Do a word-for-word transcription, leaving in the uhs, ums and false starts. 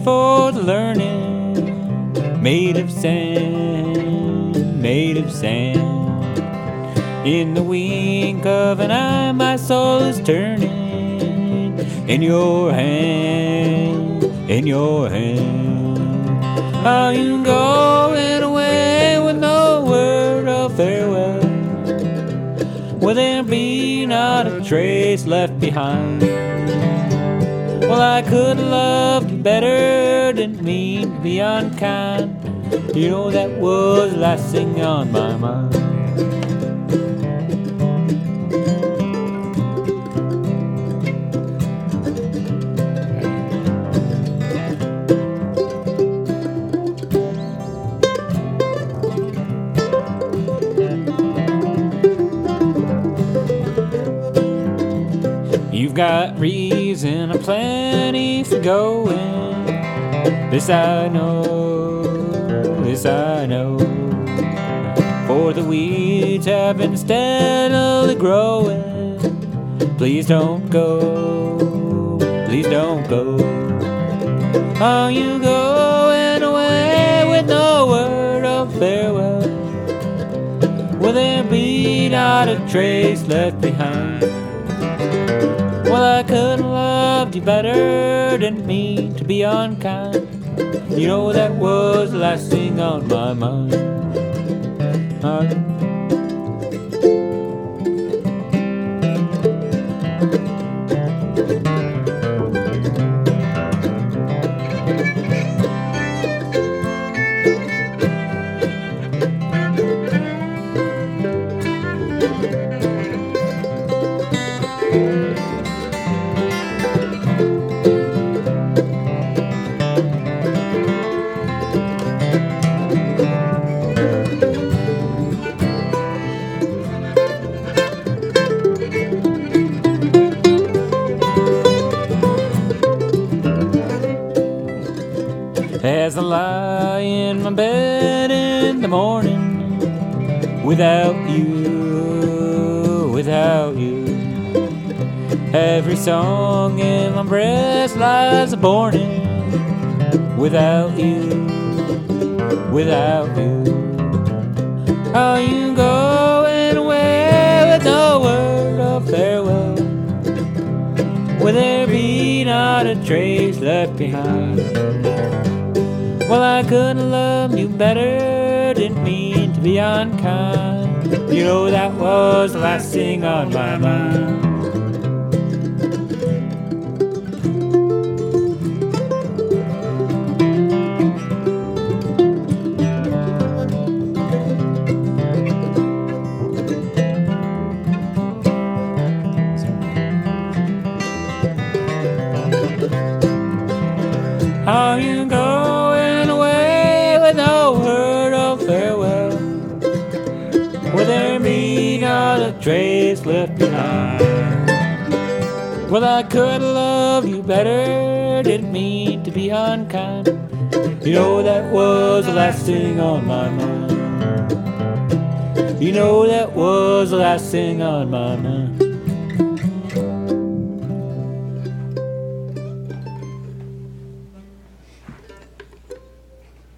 for the learning, made of sand, made of sand. In the wink of an eye, my soul is turning in your hand, in your hand. Are you going away with no word of farewell? Will there be not a trace left behind? Well, I could have loved you better, didn't mean to be unkind. You know that was the last thing on my mind. You've got reason aplenty for going. This I know, this I know. For the weeds have been steadily growing. Please don't go, please don't go. Are you going away with no word of farewell? Will there be not a trace left behind? Well, I could have loved you better, didn't mean to be unkind. You know that was the last thing on my mind. Uh, As I lie in my bed in the morning, without you, without you, every song in my breast lies a-borning. Without you, without you, are you going away with no word of farewell? Will there be not a trace left behind? Well, I could have loved you better, didn't mean to be unkind. You know that was the last thing on my mind. Are you going away with no word of farewell? Will there be not a trace left behind? Well, I could have loved you better, didn't mean to be unkind. You know that was the last thing on my mind. You know that was the last thing on my mind.